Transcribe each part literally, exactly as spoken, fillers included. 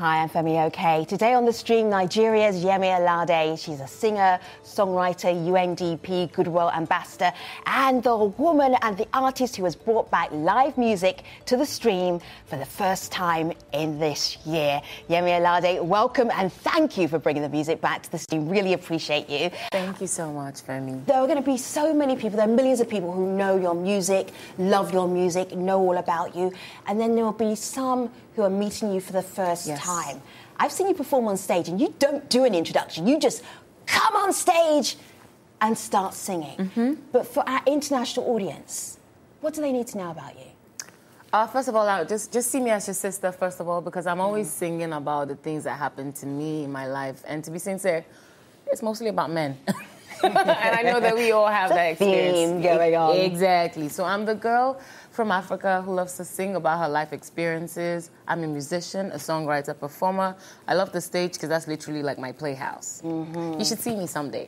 Hi, I'm Femi Oke. Today on the stream, Nigeria's Yemi Alade. She's a singer, songwriter, U N D P Goodwill Ambassador, and the woman and the artist who has brought back live music to the stream for the first time in this year. Yemi Alade, welcome and thank you for bringing the music back to the stream. Really appreciate you. Thank you so much, Femi. There are going to be so many people, there are millions of people who know your music, love your music, know all about you, and then there will be some who are meeting you for the first Yes. time. I've seen you perform on stage and you don't do an introduction. You just come on stage and start singing. Mm-hmm. But for our international audience, what do they need to know about you? Uh, first of all, uh, just just see me as your sister, first of all, because I'm always Mm. singing about the things that happened to me in my life. And to be sincere, it's mostly about men. And I know that we all have It's a that experience. theme going on. Exactly. So I'm the girl from Africa who loves to sing about her life experiences. I'm a musician, a songwriter, performer. I love the stage because that's literally like my playhouse. Mm-hmm. You should see me someday.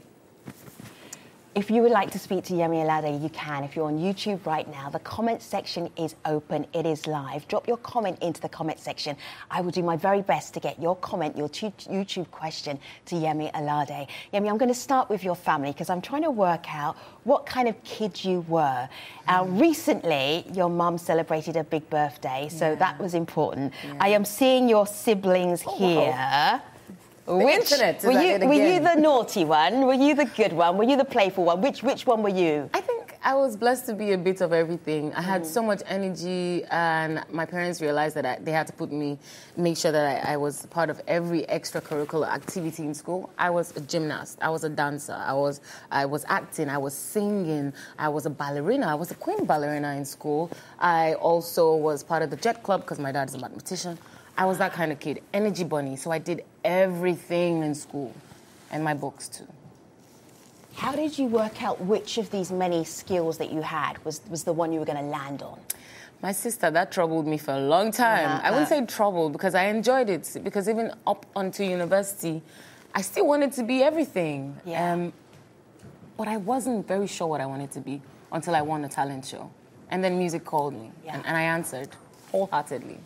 If you would like to speak to Yemi Alade, you can. If you're on YouTube right now, the comment section is open. It is live. Drop your comment into the comment section. I will do my very best to get your comment, your tu- YouTube question to Yemi Alade. Yemi, I'm going to start with your family because I'm trying to work out what kind of kid you were. Uh, recently, your mum celebrated a big birthday, so Yeah. that was important. Yeah. I am seeing your siblings Oh, wow. here. The Which internet is were at you? it Were you again. the naughty one? Were you the good one? Were you the playful one? Which which one were you? I think I was blessed to be a bit of everything. I had so much energy, and my parents realized that I, they had to put me, make sure that I, I was part of every extracurricular activity in school. I was a gymnast. I was a dancer. I was I was acting. I was singing. I was a ballerina. I was a queen ballerina in school. I also was part of the Jet Club because my dad is a mathematician. I was that kind of kid, energy bunny. So I did everything in school, and my books too. How did you work out which of these many skills that you had was, was the one you were going to land on? My sister, that troubled me for a long time. Uh-huh. I wouldn't say troubled because I enjoyed it. Because even up until university, I still wanted to be everything. Yeah. Um, but I wasn't very sure what I wanted to be until I won a talent show. And then music called me, Yeah. and, and I answered wholeheartedly.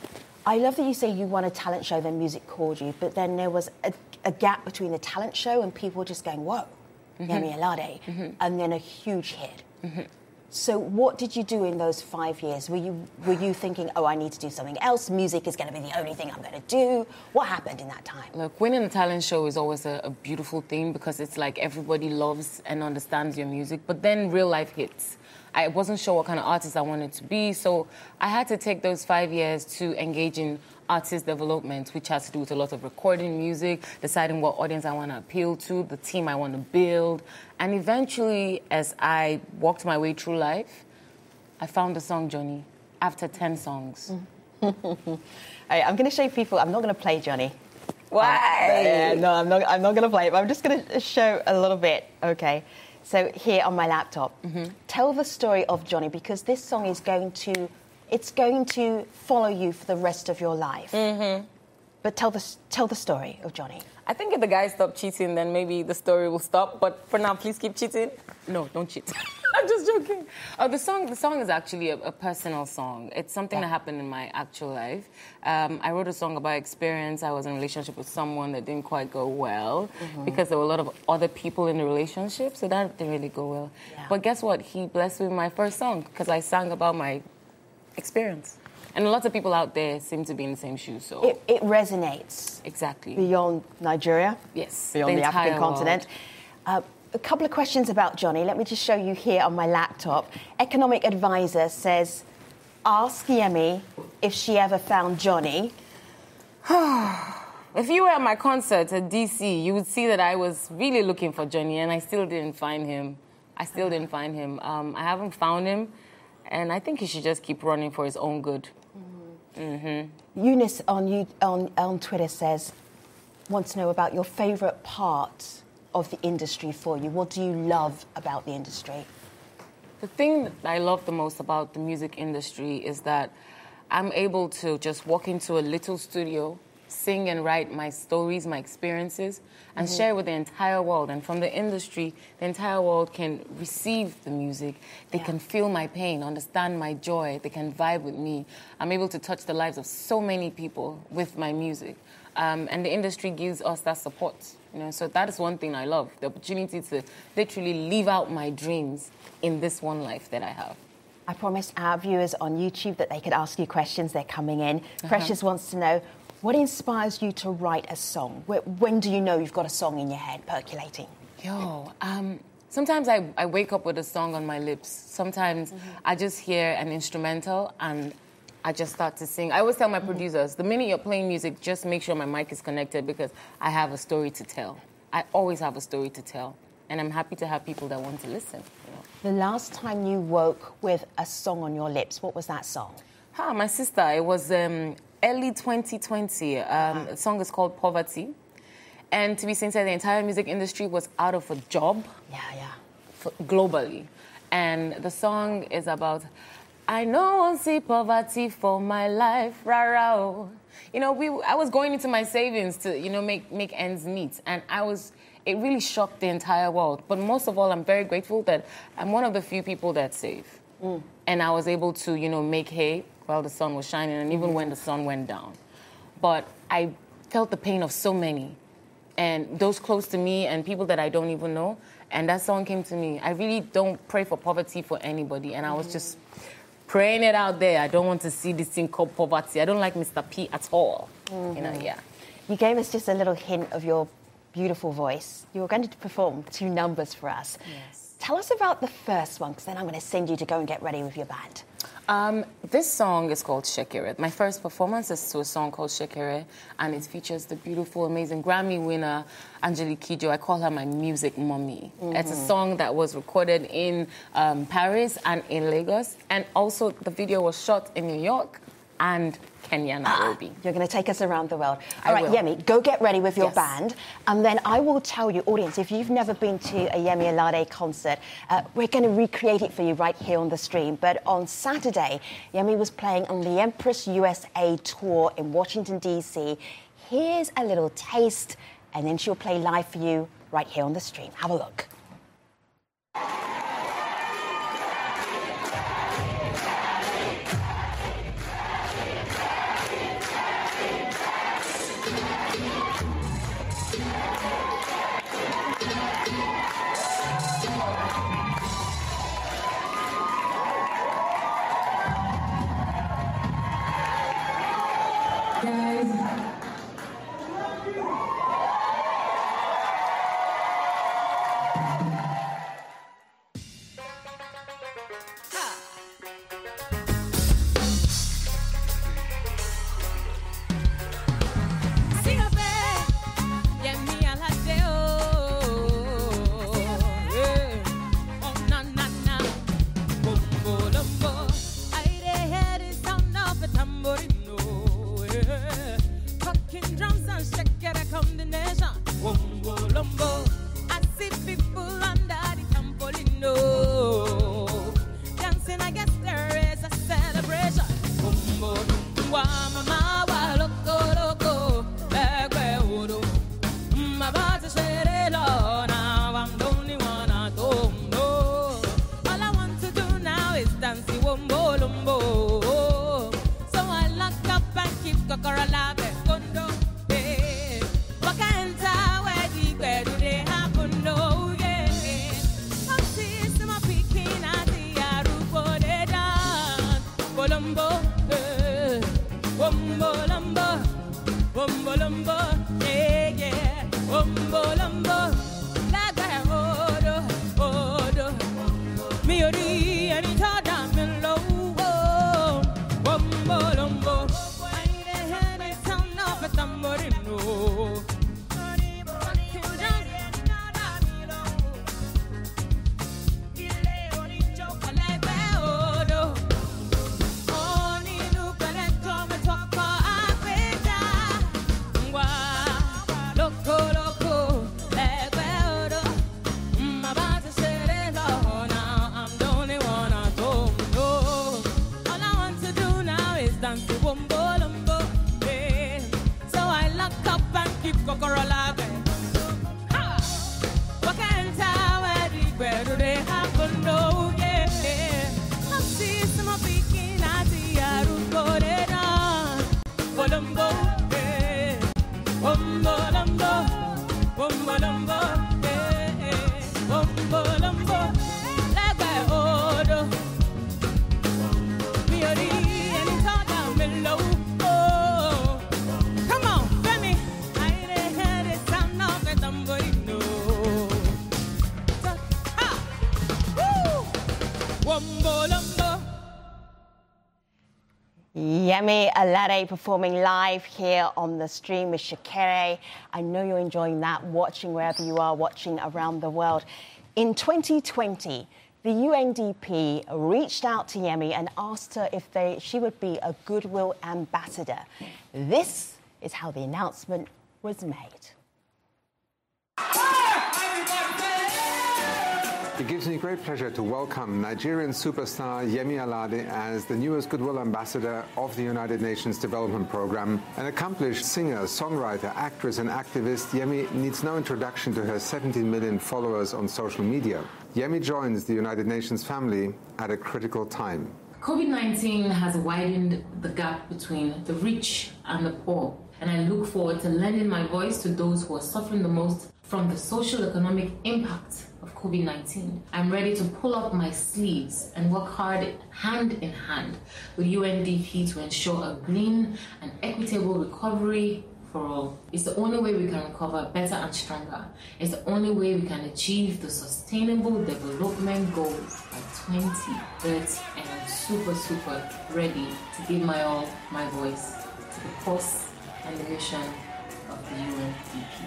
I love that you say you won a talent show, then music called you, but then there was a, a gap between the talent show and people just going, whoa, Mm-hmm. Yemi Alade, Mm-hmm. and then a huge hit. Mm-hmm. So what did you do in those five years? Were you were you thinking, oh, I need to do something else? Music is going to be the only thing I'm going to do. What happened in that time? Look, winning a talent show is always a, a beautiful thing because it's like everybody loves and understands your music, but then real life hits. I wasn't sure what kind of artist I wanted to be, so I had to take those five years to engage in artist development, which has to do with a lot of recording music, deciding what audience I want to appeal to, the team I want to build, and eventually, as I walked my way through life, I found the song Johnny after ten songs. All right, I'm going to show people. I'm not going to play Johnny. Why? Uh, yeah, no, I'm not. I'm not going to play it. But I'm just going to show a little bit. Okay. So here on my laptop, Mm-hmm. tell the story of Johnny because this song is going to, it's going to follow you for the rest of your life. Mm-hmm. But tell the tell the story of Johnny. I think if the guys stop cheating, then maybe the story will stop. But for now, please keep cheating. No, don't cheat. I'm just joking. Oh, the song, the song is actually a, a personal song. It's something Yeah. that happened in my actual life. Um, I wrote a song about experience. I was in a relationship with someone that didn't quite go well because there were a lot of other people in the relationship, so that didn't really go well. Yeah. But guess what? He blessed me with my first song because I sang about my experience. And a lot of people out there seem to be in the same shoes, so... It, it resonates Exactly. beyond Nigeria, Yes. beyond the, African entire world. continent. Uh, a couple of questions about Johnny. Let me just show you here on my laptop. Economic Advisor says, ask Yemi if she ever found Johnny. If you were at my concert at D C, you would see that I was really looking for Johnny, and I still didn't find him. I still didn't find him. Um, I haven't found him, and I think he should just keep running for his own good. Mm-hmm. Eunice on, you, on, on Twitter says, wants to know about your favourite part of the industry for you. What do you love about the industry? The thing that I love the most about the music industry is that I'm able to just walk into a little studio sing and write my stories, my experiences, and mm-hmm. share with the entire world. And from the industry, the entire world can receive the music. They yeah. can feel my pain, understand my joy. They can vibe with me. I'm able to touch the lives of so many people with my music. Um, and the industry gives us that support. You know, so that is one thing I love, the opportunity to literally live out my dreams in this one life that I have. I promised our viewers on YouTube that they could ask you questions. They're coming in. Uh-huh. Precious wants to know, what inspires you to write a song? When do you know you've got a song in your head percolating? Yo, um, sometimes I, I wake up with a song on my lips. Sometimes mm-hmm. I just hear an instrumental and I just start to sing. I always tell my mm-hmm. producers, the minute you're playing music, just make sure my mic is connected because I have a story to tell. I always have a story to tell. And I'm happy to have people that want to listen. You know? The last time you woke with a song on your lips, what was that song? Ah, my sister, it was um, early twenty twenty. Um, uh-huh. The song is called Poverty. And to be sincere, the entire music industry was out of a job. Yeah, yeah. For, globally. And the song is about, I know I'll see poverty for my life, rah-rah. You know, we, I was going into my savings to, you know, make, make ends meet. And I was, it really shocked the entire world. But most of all, I'm very grateful that I'm one of the few people that save. Mm. And I was able to, you know, make hay while the sun was shining and even when the sun went down. But I felt the pain of so many. And those close to me and people that I don't even know. And that song came to me. I really don't pray for poverty for anybody. And I was just praying it out there. I don't want to see this thing called poverty. I don't like Mister P at all. Mm-hmm. You know, yeah. You gave us just a little hint of your beautiful voice. You were going to perform two numbers for us. Yes. Tell us about the first one, because then I'm going to send you to go and get ready with your band. Um, this song is called Shekere. My first performance is to a song called Shekere, and it features the beautiful, amazing Grammy winner, Angelique Kidjo. I call her my music mommy. Mm-hmm. It's a song that was recorded in um, Paris and in Lagos, and also the video was shot in New York and Kenya, Nairobi. Ah, you're going to take us around the world. I All right, will. Yemi, go get ready with your Yes. band. And then I will tell you, audience, if you've never been to a Yemi Alade concert, uh, we're going to recreate it for you right here on the stream. But on Saturday, Yemi was playing on the Empress U S A tour in Washington, D C. Here's a little taste, and then she'll play live for you right here on the stream. Have a look. Wow. Yemi Alade performing live here on the stream with Shekere. I know you're enjoying that, watching wherever you are, watching around the world. In twenty twenty, the U N D P reached out to Yemi and asked her if they, she would be a Goodwill ambassador. This is how the announcement was made. It gives me great pleasure to welcome Nigerian superstar Yemi Alade as the newest Goodwill Ambassador of the United Nations Development Programme. An accomplished singer, songwriter, actress and activist, Yemi needs no introduction to her seventeen million followers on social media. Yemi joins the United Nations family at a critical time. COVID nineteen has widened the gap between the rich and the poor, and I look forward to lending my voice to those who are suffering the most from the social economic impact of COVID nineteen. I'm ready to pull up my sleeves and work hard hand in hand with U N D P to ensure a green and equitable recovery for all. It's the only way we can recover better and stronger. It's the only way we can achieve the sustainable development goals by twenty thirty. And I'm super, super ready to give my all, my voice to the cause and the mission of the U N D P.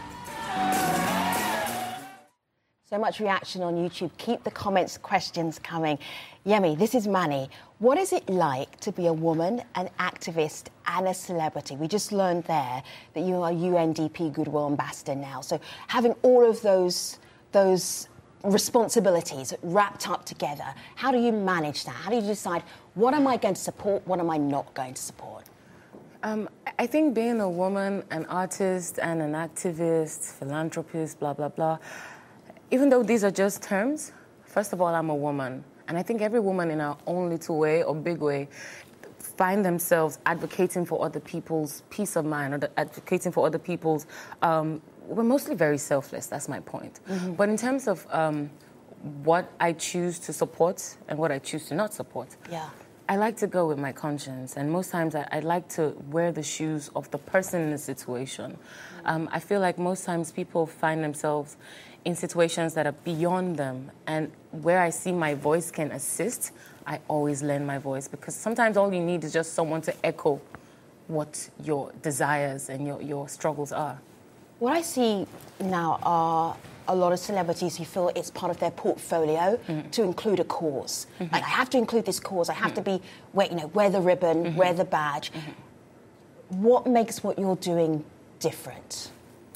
So much reaction on YouTube. Keep the comments, questions coming. Yemi, this is Manny. What is it like to be a woman, an activist and a celebrity? We just learned there that you are U N D P Goodwill Ambassador now. So having all of those, those responsibilities wrapped up together, how do you manage that? How do you decide what am I going to support, what am I not going to support? Um, I think being a woman, an artist and an activist, philanthropist, blah, blah, blah, even though these are just terms, first of all, I'm a woman. And I think every woman in our own little way or big way find themselves advocating for other people's peace of mind or advocating for other people's... Um, we're mostly very selfless, that's my point. Mm-hmm. But in terms of um, what I choose to support and what I choose to not support, yeah. I like to go with my conscience. And most times I, I like to wear the shoes of the person in the situation. Mm-hmm. Um, I feel like most times people find themselves in situations that are beyond them. And where I see my voice can assist, I always lend my voice, because sometimes all you need is just someone to echo what your desires and your, your struggles are. What I see now are a lot of celebrities who feel it's part of their portfolio mm-hmm. to include a cause. Mm-hmm. Like, I have to include this cause, I have mm-hmm. to be, wear, you know, wear the ribbon, mm-hmm. wear the badge. Mm-hmm. What makes what you're doing different?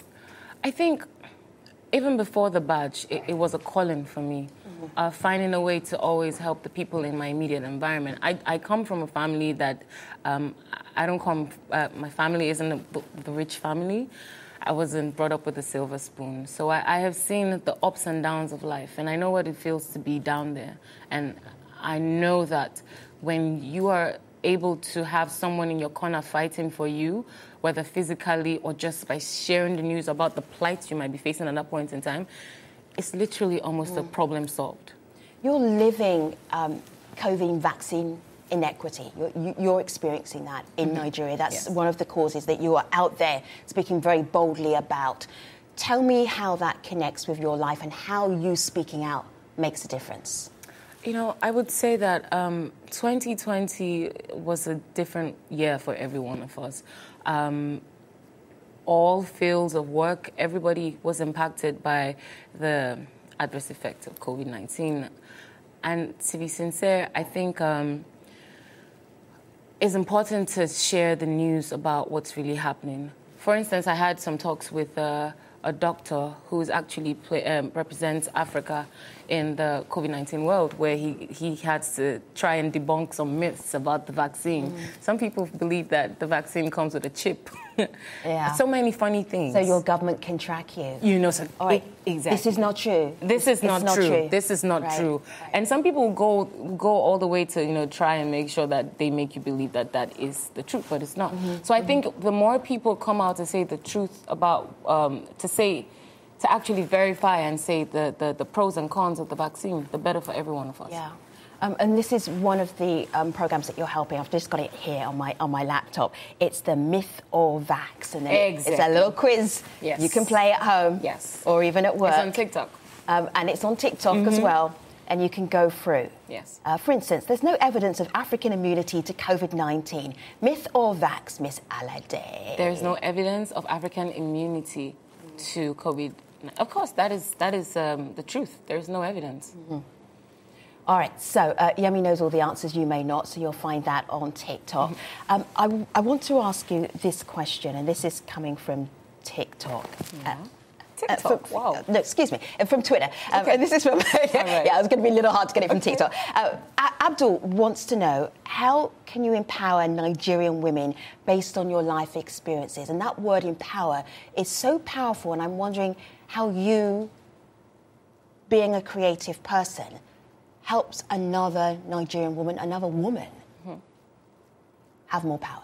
I think even before the badge, it, it was a calling for me, mm-hmm. uh, finding a way to always help the people in my immediate environment. I, I come from a family that, um, I don't come, uh, my family isn't a, the rich family. I wasn't brought up with a silver spoon. So I, I have seen the ups and downs of life, and I know what it feels to be down there. And I know that when you are able to have someone in your corner fighting for you, whether physically or just by sharing the news about the plight you might be facing at that point in time, it's literally almost mm. a problem solved. You're living um, COVID vaccine inequity. You're, you're experiencing that in mm-hmm. Nigeria. That's yes. one of the causes that you are out there speaking very boldly about. Tell me how that connects with your life and how you speaking out makes a difference. You know, I would say that um, twenty twenty was a different year for every one of us. Um, all fields of work, everybody was impacted by the adverse effects of COVID nineteen. And to be sincere, I think um, it's important to share the news about what's really happening. For instance, I had some talks with uh, a doctor who is actually play, um, represents Africa in the COVID nineteen world, where he, he had to try and debunk some myths about the vaccine. Mm. Some people believe that the vaccine comes with a chip. Yeah. So many funny things. So your government can track you. You know, so all right. it, exactly. This is not true. This is not, not true. true. This is not right. true. Right. And some people go go all the way to, you know, try and make sure that they make you believe that that is the truth, but it's not. Mm-hmm. So I mm-hmm. think the more people come out to say the truth about, um, to say, to actually verify and say the, the, the pros and cons of the vaccine, the better for every one of us. Yeah. Um, and this is one of the um, programs that you're helping. I've just got it here on my on my laptop. It's the Myth or Vax, and exactly. it's a little quiz. Yes. You can play at home, yes, or even at work. It's on TikTok, um, and it's on TikTok mm-hmm. as well. and you can go through. Yes. Uh, for instance, there's no evidence of African immunity to COVID nineteen. Myth or vax, Miss Alade? There is no evidence of African immunity to COVID. Of course, that is that is um, the truth. There is no evidence. Mm-hmm. All right, so uh, Yemi knows all the answers, you may not, so you'll find that on TikTok. Mm-hmm. um, I, I want to ask you this question, and this is coming from TikTok. Yeah. Uh, TikTok, uh, from, wow. Uh, no, excuse me, uh, from Twitter. Um, Okay. and this is from, yeah, right. yeah, it was going to be a little hard to get it from Okay. TikTok. Uh, A- Abdul wants to know, how can you empower Nigerian women based on your life experiences? And that word empower is so powerful, and I'm wondering how you, being a creative person, helps another Nigerian woman, another woman, mm-hmm. have more power.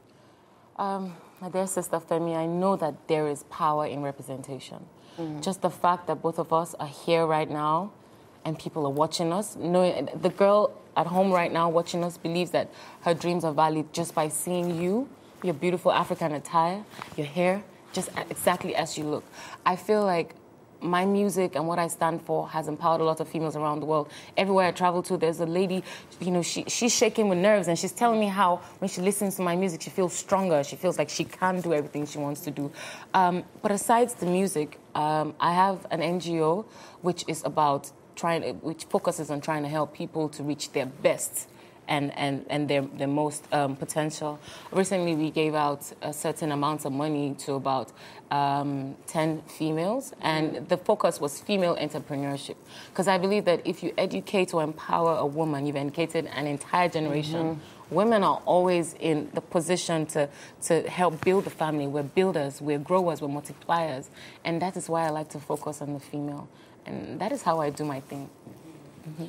Um, my dear sister Femi, I know that there is power in representation. Mm-hmm. Just the fact that both of us are here right now and people are watching us, knowing the girl at home right now watching us believes that her dreams are valid just by seeing you, your beautiful African attire, your hair, just exactly as you look. I feel like my music and what I stand for has empowered a lot of females around the world. Everywhere I travel to, there's a lady, you know, she, she's shaking with nerves, and she's telling me how when she listens to my music, she feels stronger. She feels like she can do everything she wants to do. Um, but aside the music, um, I have an N G O which is about trying, which focuses on trying to help people to reach their best and, and, and their, their most um, potential. Recently, we gave out a certain amount of money to about um, ten females, and the focus was female entrepreneurship. Because I believe that if you educate or empower a woman, you've educated an entire generation. Mm-hmm. Women are always in the position to, to help build the family. We're builders, we're growers, we're multipliers. And that is why I like to focus on the female. And that is how I do my thing. Mm-hmm.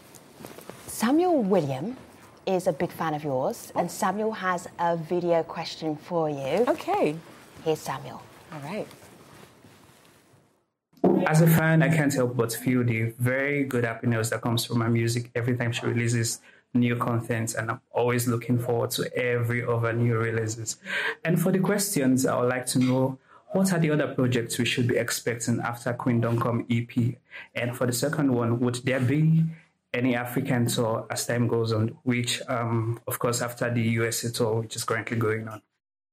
Samuel William is a big fan of yours, oh. and Samuel has a video question for you. Okay. Here's Samuel. All right. As a fan, I can't help but feel the very good happiness that comes from my music every time she releases new content, and I'm always looking forward to every other new releases. And for the questions, I would like to know, what are the other projects we should be expecting after Queendom Come E P? And for the second one, would there be any African tour as time goes on, which, um, of course, after the U S A tour, which is currently going on?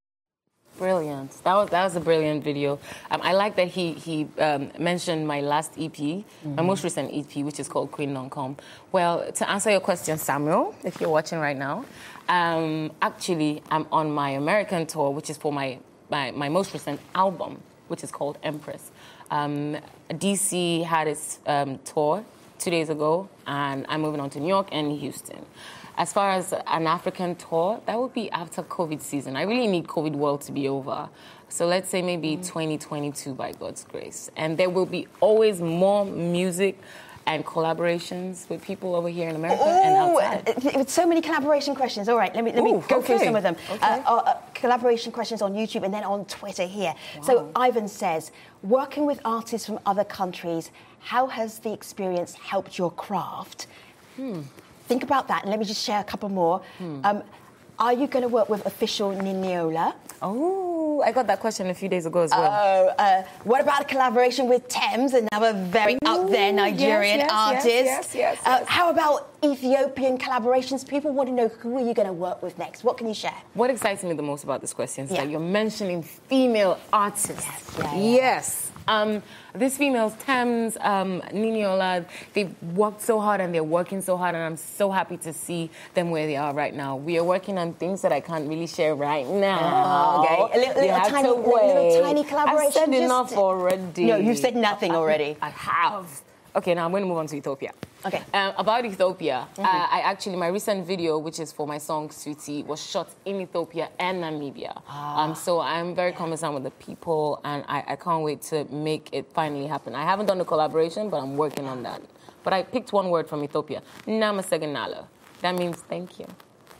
Brilliant. That was that was a brilliant video. Um, I like that he he um, mentioned my last E P, mm-hmm. my most recent E P, which is called Queendom Come. Well, to answer your question, Samuel, if you're watching right now, um, actually, I'm on my American tour, which is for my, my, my most recent album, which is called Empress. Um, D C had its um, tour two days ago, and I'm moving on to New York and Houston. As far as an African tour, that would be after COVID season. I really need COVID world to be over. So let's say maybe mm. twenty twenty-two by God's grace. And there will be always more music and collaborations with people over here in America Ooh, and outside. With so many collaboration questions. All right, let me let Ooh, me go okay. through some of them. Okay. Uh, uh, uh, collaboration questions on YouTube and then on Twitter here. Wow. So Ivan says, working with artists from other countries, how has the experience helped your craft? Hmm. Think about that, and let me just share a couple more. Hmm. Um, are you going to work with Official Niniola? Oh, I got that question a few days ago as well. Oh, uh, what about a collaboration with Thames, another very Ooh, out there Nigerian yes, yes, artist? Yes, yes, yes, uh, yes. How about Ethiopian collaborations? People want to know, who are you going to work with next? What can you share? What excites me the most about this question is yeah. that you're mentioning female artists. Yes. Yeah, yeah. yes. Um, these females, Thames, um, Niniola, they've worked so hard and they're working so hard, and I'm so happy to see them where they are right now. We are working on things that I can't really share right now. Oh, okay, a little, little tiny, little tiny collaboration. I've said just... enough already. No, you've said nothing I, already. I have. Okay, now I'm going to move on to Ethiopia. Okay. Um, about Ethiopia, mm-hmm. uh, I actually, my recent video, which is for my song Sweetie, was shot in Ethiopia and Namibia. Ah. Um, so I'm very conversant with the people, and I, I can't wait to make it finally happen. I haven't done the collaboration, but I'm working on that. But I picked one word from Ethiopia, Namaseganala. That means thank you.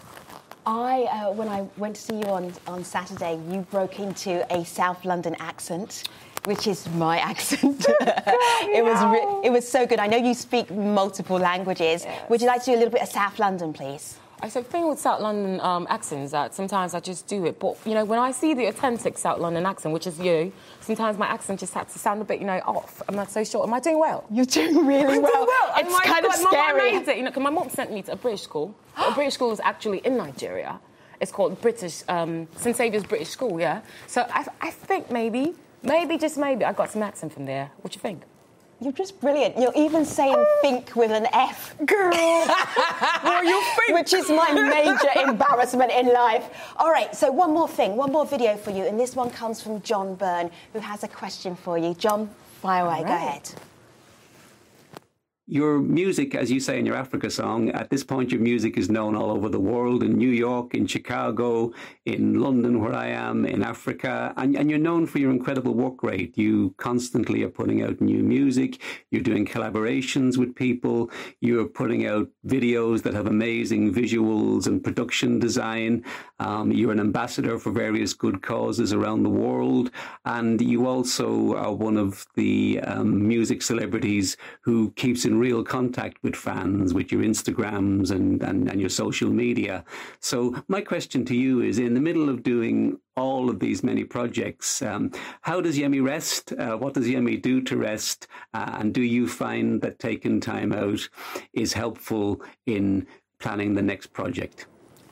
I, uh, when I went to see you on, on Saturday, you broke into a South London accent, which is my accent. It was re- it was so good. I know you speak multiple languages. Yes. Would you like to do a little bit of South London, please? I said, the thing with South London um, accents that sometimes I just do it. But, you know, when I see the authentic South London accent, which is you, sometimes my accent just has to sound a bit, you know, off. I'm not so sure. Am I doing well? You're doing really I'm well. doing well. It's oh kind God, of my scary. mom made it, you know, because my mom sent me to a British school. A British school is actually in Nigeria. It's called British, um, Saint Saviour's British School, yeah? So I, I think maybe, maybe, just maybe, I got some accent from there. What do you think? You're just brilliant. You're even saying think with an F. Girl! Well, you think? Which is my major embarrassment in life. All right, so one more thing, one more video for you, and this one comes from John Byrne, who has a question for you. John, fire away, right. Go ahead. Your music, as you say in your Africa song, at this point your music is known all over the world, in New York, in Chicago, in London, where I am, in Africa, and, and you're known for your incredible work rate. You constantly are putting out new music, you're doing collaborations with people, you're putting out videos that have amazing visuals and production design, um, you're an ambassador for various good causes around the world, and you also are one of the um, music celebrities who keeps in real contact with fans, with your Instagrams and, and, and your social media. So my question to you is, in the middle of doing all of these many projects, um, how does Yemi rest? Uh, what does Yemi do to rest? Uh, and do you find that taking time out is helpful in planning the next project?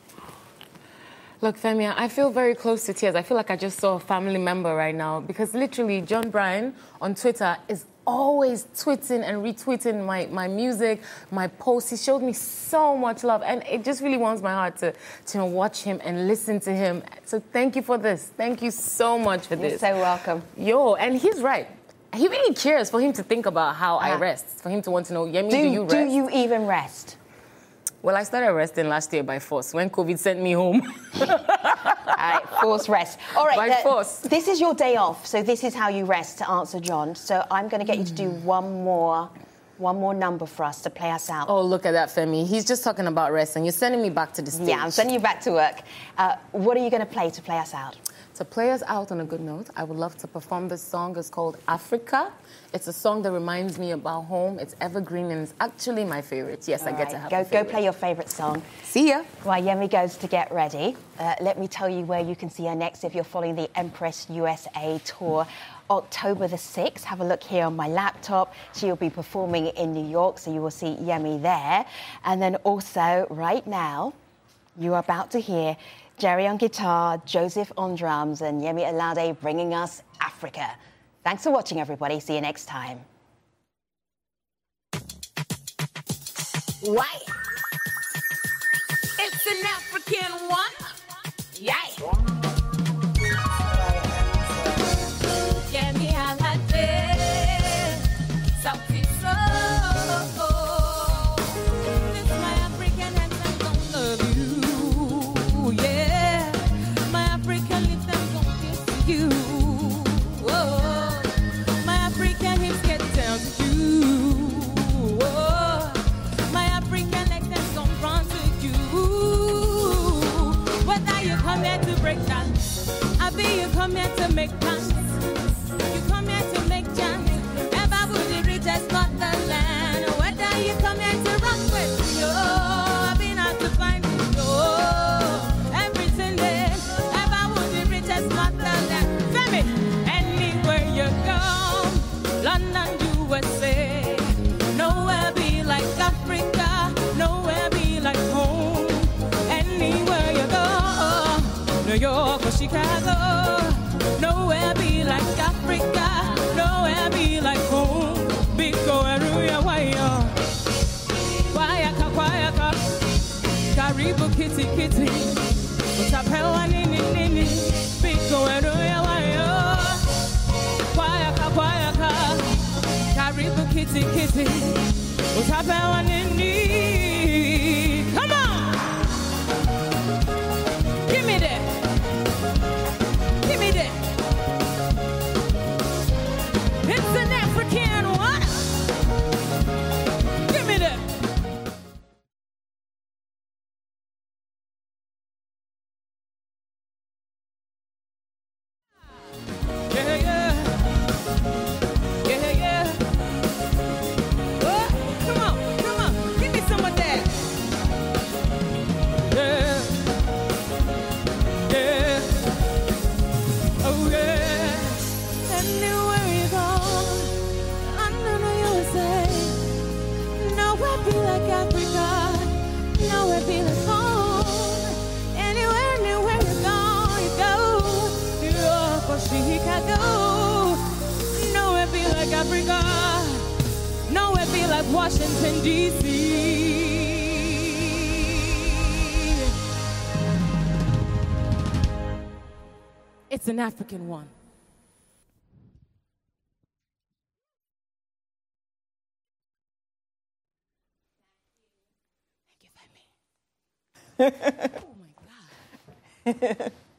Look, Femi, I feel very close to tears. I feel like I just saw a family member right now, because literally John Bryan on Twitter is always tweeting and retweeting my, my music, my posts. He showed me so much love, and it just really warms my heart to, to watch him and listen to him. So thank you for this. Thank you so much for this. You're so welcome. Yo, and he's right. He really cares for him to think about how uh-huh. I rest, for him to want to know, Yemi, do, do you rest? Do you even rest? Well, I started resting last year by force when COVID sent me home. All right, force rest. All right, by uh, force. This is your day off, so this is how you rest, to answer John. So I'm going to get mm. you to do one more, one more number for us to play us out. Oh, look at that, Femi. He's just talking about rest, and you're sending me back to the stage. Yeah, I'm sending you back to work. Uh, what are you going to play to play us out? To play us out on a good note, I would love to perform this song. It's called Africa. It's a song that reminds me about home. It's evergreen, and it's actually my favorite. Yes, All I get right, to have go, a favorite. Go play your favorite song. See ya. While Yemi goes to get ready, uh, let me tell you where you can see her next if you're following the Empress U S A tour. October the sixth, have a look here on my laptop. She will be performing in New York, so you will see Yemi there. And then also, right now, you are about to hear Jerry on guitar, Joseph on drums, and Yemi Alade bringing us Africa. Thanks for watching, everybody. See you next time. Why? It's an African one. Yeah. Yemi Alade, Southeast Soul. It's my African anthem, don't love you. Yeah, my African lips and don't kiss you. Whoa, my African hips get down to you. Whoa, my African legs and don't run to you. Whether you come here to break dance, I be you come here to make plans. You come here to make jams. Ever would the richest not the land. Whether you come here to rock with you, I've been out to find you. Everything there. Ever would the richest not the land. Femi, anywhere you go, London, U S A. Nowhere be like Africa. Nowhere be like home. Anywhere you go, New York or Chicago. Nowhere be like Africa, nowhere be like home. Big go area wire, wayaka wayaka, karibu kitty kitty, utapewa nini nini. Big go area wire, wayaka wayaka, karibu kitty kitty, utapewa nini. Come on, give me that. Give me that. It's an African one. Give me that. Yeah, yeah. Yeah, yeah. Oh, come on, come on. Give me Nowhere be like home. Anywhere, anywhere you go, you go. New York or Chicago. Nowhere be like Africa. Nowhere be like Washington, D C It's an African one. Thank you, Femi. Oh my God.